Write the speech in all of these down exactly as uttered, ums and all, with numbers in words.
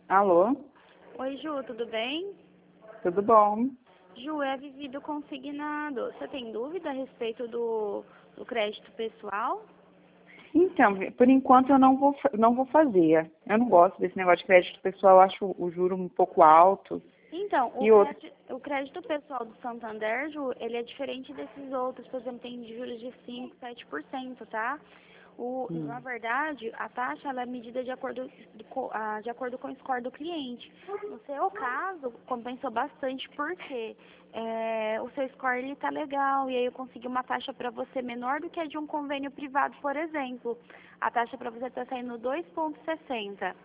Alô? Oi, Ju, tudo bem? Tudo bom? Ju, é Vivi do Consignado. Você tem dúvida a respeito do, do crédito pessoal? Então, por enquanto eu não vou, fa- não vou fazer. Eu não gosto desse negócio de crédito pessoal, eu acho o juro um pouco alto. Então, o E outro, crédito, o crédito pessoal do Santander, Ju, ele é diferente desses outros. Por exemplo, tem juros de cinco, sete por cento, tá? O, na hum, verdade, a taxa ela é medida de acordo, do co- ah, de acordo com o score do cliente. No seu caso, compensou bastante porque é, o seu score ele tá legal e aí eu consegui uma taxa para você menor do que a de um convênio privado, por exemplo. A taxa para você está saindo dois vírgula sessenta.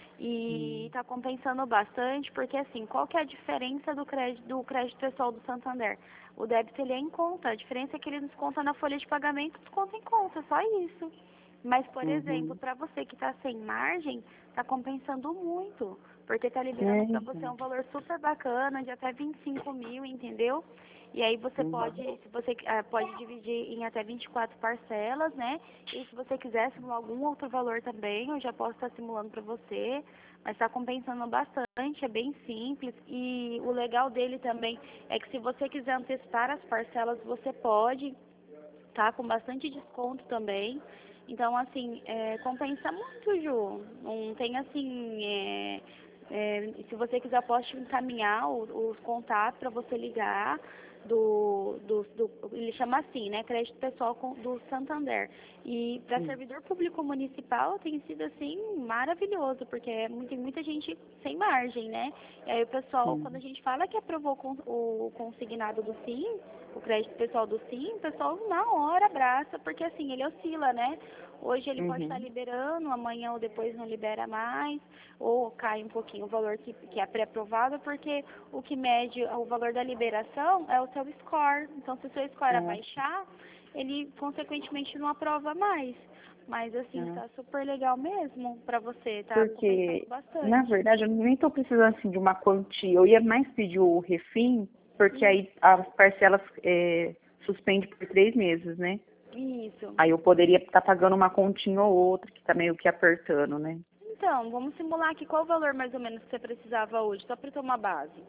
E hum, está compensando bastante, porque assim, qual que é a diferença do crédito, do crédito pessoal do Santander? O débito ele é em conta, a diferença é que ele desconta na folha de pagamento, desconta em conta, só isso. Mas, por exemplo, uhum. para você que está sem margem, está compensando muito, porque está É, liberando para você então. um valor super bacana, de até vinte e cinco mil, entendeu? E aí você Uhum. pode, se você ah, pode dividir em até vinte e quatro parcelas, né? E se você quiser simular algum outro valor também, eu já posso estar simulando para você, mas está compensando bastante, é bem simples. E o legal dele também é que se você quiser antecipar as parcelas, você pode, tá? Com bastante desconto também. Então, assim, é, compensa muito, Ju. Não tem assim. É, é, se você quiser, eu posso te encaminhar os, os contatos para você ligar do, do, do. Ele chama assim, né? Crédito pessoal com- do Santander. E para Sim. servidor público municipal tem sido assim maravilhoso, porque é mu- tem muita gente sem margem, né? E aí o pessoal, quando a Sim. gente fala que aprovou com- o consignado do SIM, o crédito pessoal do SIM, o pessoal na hora abraça, porque assim, ele oscila, né? Hoje ele pode estar Uhum. liberando, amanhã ou depois não libera mais, ou cai um pouquinho o valor que, que é pré-aprovado, porque o que mede o valor da liberação é o seu score. Então, se o seu score Ah, abaixar, ele consequentemente não aprova mais. Mas assim, ah. tá super legal mesmo pra você, tá compensando Porque, na bastante. verdade, eu nem estou precisando assim, de uma quantia. Eu ia mais pedir o refim, porque aí as parcelas é, suspende por três meses, né? Isso. Aí eu poderia estar pagando uma continha ou outra, que tá meio que apertando, né? Então, vamos simular aqui qual o valor mais ou menos que você precisava hoje, só para ter uma base.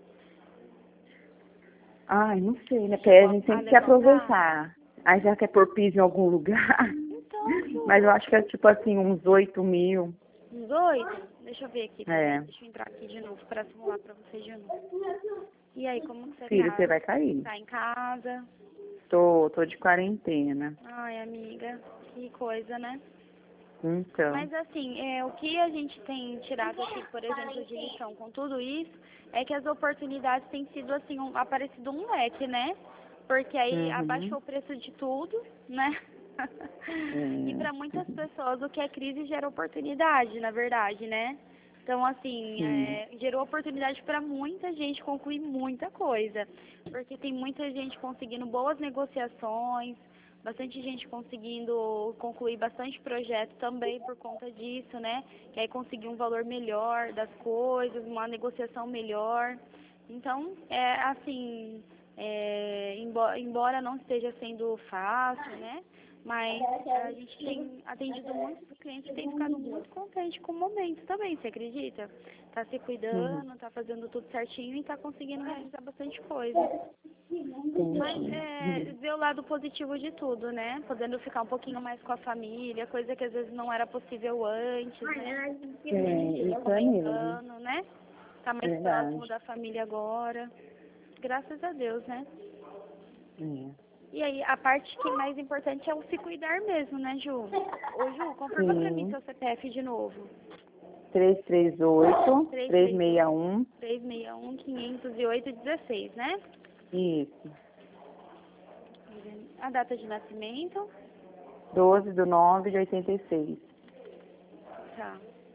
Ai, não sei, né? Porque Chegou a a, gente a sempre quer levantar? aproveitar. Aí já quer pôr piso em algum lugar. Então, Mas eu Ju, acho que é tipo assim, uns oito mil. uns oito? Deixa eu ver aqui, peraí. É. Deixa eu entrar aqui de novo para simular para você de novo. E aí, como que você Filho, tá? você vai cair. Tá em casa? Tô, tô de quarentena. Ai, amiga, que coisa, né? Então. Mas assim, é, o que a gente tem tirado aqui, por exemplo, de lição com tudo isso, é que as oportunidades têm sido assim, um, aparecido um leque, né? Porque aí Uhum. abaixou o preço de tudo, né? E É. para muitas pessoas o que é crise gera oportunidade, na verdade, né? Então, assim, Sim. é, gerou oportunidade para muita gente concluir muita coisa. Porque tem muita gente conseguindo boas negociações, bastante gente conseguindo concluir bastante projeto também por conta disso, né? Que aí conseguir um valor melhor das coisas, uma negociação melhor. Então, é assim, é, embo- embora não esteja sendo fácil, né? Mas a gente tem atendido muitos clientes e tem ficado muito contente com o momento também, você acredita? Tá se Uhum. cuidando, tá fazendo tudo certinho e tá conseguindo realizar bastante coisa. Mas Entendi. é, Uhum. ver o lado positivo de tudo, né? Podendo ficar um pouquinho mais com a família, coisa que às vezes não era possível antes, né? É, Tá isso é mesmo. aumentando, né? Tá mais próximo Verdade. da família agora. Graças a Deus, né? É. E aí, a parte que mais importante é o se cuidar mesmo, né, Ju? Ô, Ju, confirma pra mim Sim. seu C P F de novo. três três oito, três três três seis oito, um. três seis um, quinhentos e oito, dezesseis, né? Isso. A data de nascimento. doze do nove de oitenta e seis. Tá.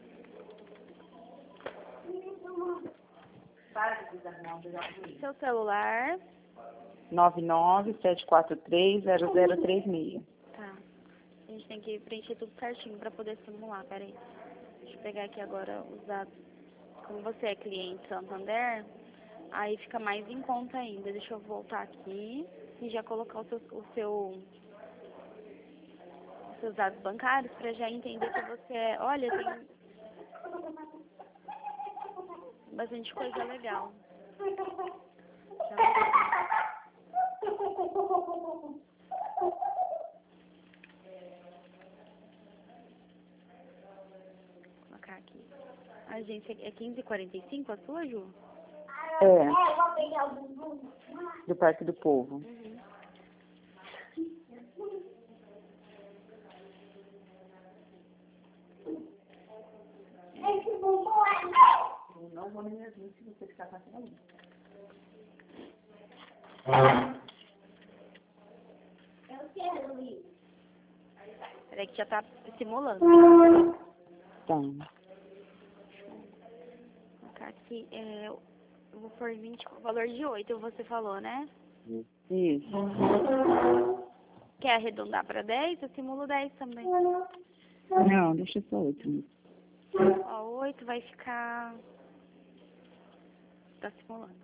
Seu celular. nove nove sete quatro três zero zero três seis. Tá. A gente tem que preencher tudo certinho pra poder simular, peraí. Deixa eu pegar aqui agora os dados. Como você é cliente Santander, aí fica mais em conta ainda. Deixa eu voltar aqui e já colocar o seu, o seu, os seus dados bancários pra já entender que você é. Olha, tem. bastante coisa legal. Vou colocar aqui. A agência é quinze e quarenta e cinco, a sua, Ju? É. Do Parque do Povo. Uhum. Eu não vou nem ver se você ficar com aquela ali. Eu quero ir. Peraí que já tá simulando. Tá. Vou colocar aqui, é, eu vou pôr vinte com o valor de oito, você falou, né? Isso. Quer arredondar para dez? Eu simulo dez também. Não, deixa só oito. Ó, oito vai ficar... Tá simulando.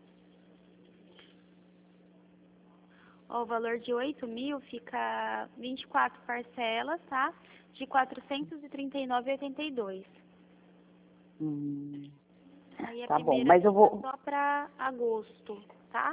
Ó, o valor de oito mil fica vinte e quatro parcelas, tá? De quatrocentos e trinta e nove reais e oitenta e dois centavos. Hum, Aí a tá bom, primeira mas eu vou... fica só para agosto, tá?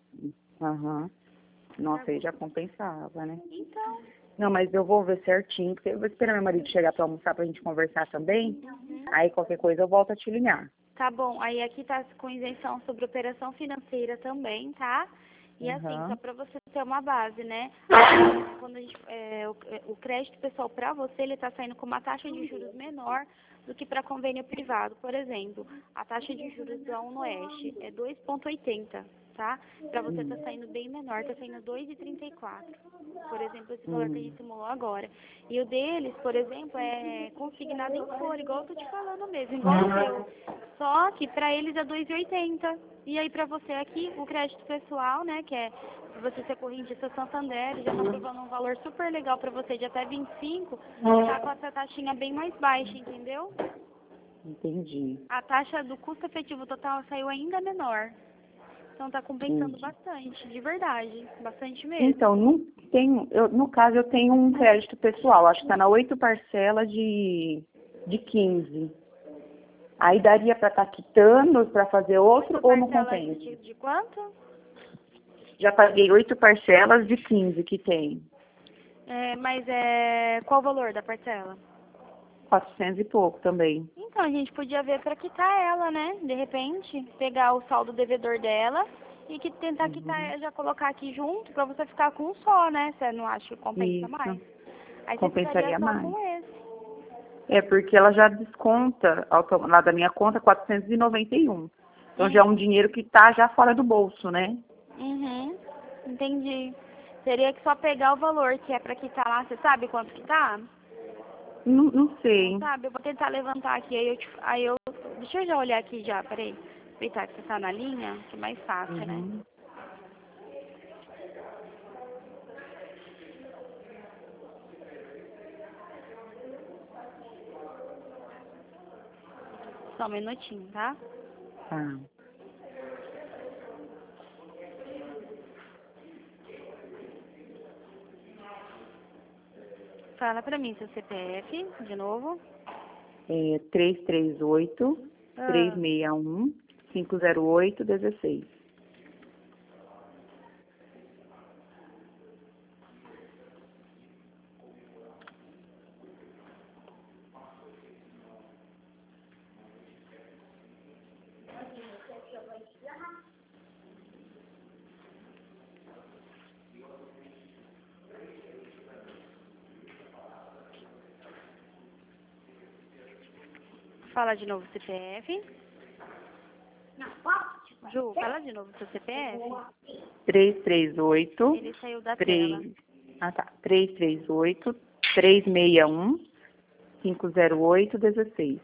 Aham. Nossa, aí já compensava, né? Então... Não, mas eu vou ver certinho, porque eu vou esperar meu marido chegar pra almoçar pra gente conversar também. Uhum. Aí qualquer coisa eu volto a te ligar. Tá bom, aí aqui tá com isenção sobre operação financeira também, tá? E assim, Uhum. só para você ter uma base, né? Quando a gente, é, o, o crédito pessoal para você, ele tá saindo com uma taxa de juros menor do que para convênio privado. Por exemplo, a taxa de juros da Unoeste é dois vírgula oitenta, tá? Para você tá saindo bem menor, tá saindo dois vírgula trinta e quatro. Por exemplo, esse valor que a gente simulou agora. E o deles, por exemplo, é consignado em folha, igual eu tô te falando mesmo, igual o seu. Só que para eles é dois vírgula oitenta. E aí para você aqui, o crédito pessoal, né, que é pra você ser correntista Santander, já tá aprovando um valor super legal para você de até vinte e cinco, tá com essa taxinha bem mais baixa, entendeu? Entendi. A taxa do custo efetivo total saiu ainda menor. Então tá compensando Entendi. bastante, de verdade, bastante mesmo. Então, não tenho, eu, no caso, eu tenho um crédito pessoal, acho que tá na oito parcelas de, de quinze. Aí daria pra estar quitando, pra fazer outro, ou não Parcela compensa? de, de quanto? Já paguei oito parcelas de quinze que tem. É, mas é qual o valor da parcela? Quatrocentos e pouco também. Então, a gente podia ver para quitar ela, né? De repente, pegar o saldo devedor dela e que tentar Uhum. quitar, já colocar aqui junto para você ficar com um só, né? Você não acha que compensa Isso. mais? Aí você Compensaria ficaria só mais. com esse. É porque ela já desconta autom- lá da minha conta quatrocentos e noventa e um. Então já é um dinheiro que tá já fora do bolso, né? Uhum, entendi. Teria que só pegar o valor que é para quitar lá. Você sabe quanto que tá? Não, não sei. Não sabe? Eu vou tentar levantar aqui. Aí eu, te, aí eu... Deixa eu já olhar aqui já, peraí. Aproveitar que você tá na linha, que é mais fácil, né? Uhum. Só um minutinho, tá? Tá. Fala pra mim seu C P F, de novo. É três três oito, três Ah, seis um, cinco zero oito, um seis. fala de novo C P F. Ju, fala de novo seu C P F. três três oito, Ele saiu da tela. três... Ah, tá. três três oito, três seis um, cinco zero oito, um seis.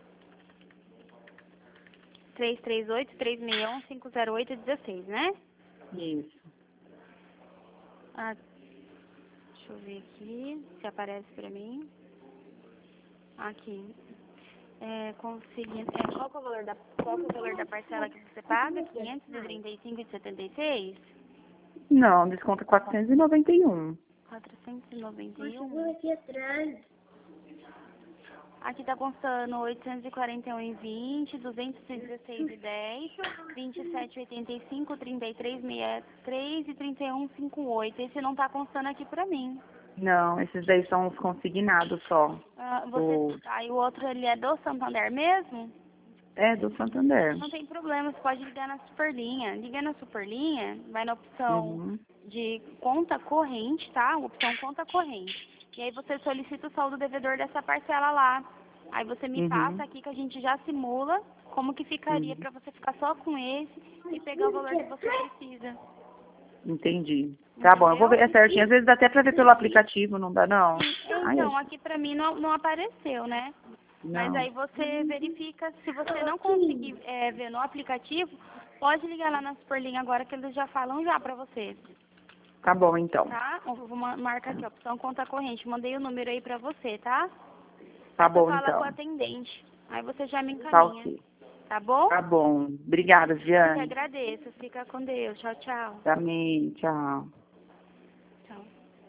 três três oito, três seis um, cinco zero oito, um seis, né? Isso. Ah, deixa eu ver aqui se aparece pra mim. Aqui. É, conseguindo. É, qual que é o valor da, qual que é o valor da parcela que você paga? quinhentos e trinta e cinco reais e setenta e seis? Não, desconta quatrocentos e noventa e um. quatrocentos e noventa e Segura um. aqui atrás. Aqui tá constando oitocentos e quarenta e um e vinte, duzentos e dezesseis e dez, vinte e sete e oitenta e cinco, trinta e três, sessenta e três e trinta e um e cinquenta e oito. Esse não tá constando aqui pra mim. Não, esses daí são os consignados só. Ah, você, O... aí o outro ele é do Santander mesmo? É, do Santander. Não tem problema, você pode ligar na Superlinha. Liga na Superlinha, vai na opção Uhum. de conta corrente, tá? Opção conta corrente. E aí você solicita o saldo devedor dessa parcela lá. Aí você me Uhum. passa aqui que a gente já simula como que ficaria Uhum. para você ficar só com esse e pegar o valor que você precisa. Entendi. Tá bom, eu vou ver é certinho. Às vezes dá até pra ver pelo aplicativo, não dá não? Ai, Então, aqui pra mim não, não apareceu, né? Mas não. aí você verifica, se você não conseguir é, ver no aplicativo, pode ligar lá na Superlinha agora que eles já falam já pra você, Tá bom, então. tá? Eu vou ma- marcar aqui, ó, opção conta corrente. Mandei o número aí pra você, tá? Tá Aí você bom, fala então. com o atendente. Aí você já me Tá encaminha, ok. tá bom? Tá bom. Obrigada, Eu que Viane. agradeço. Fica com Deus. Tchau, tchau. Também, tchau.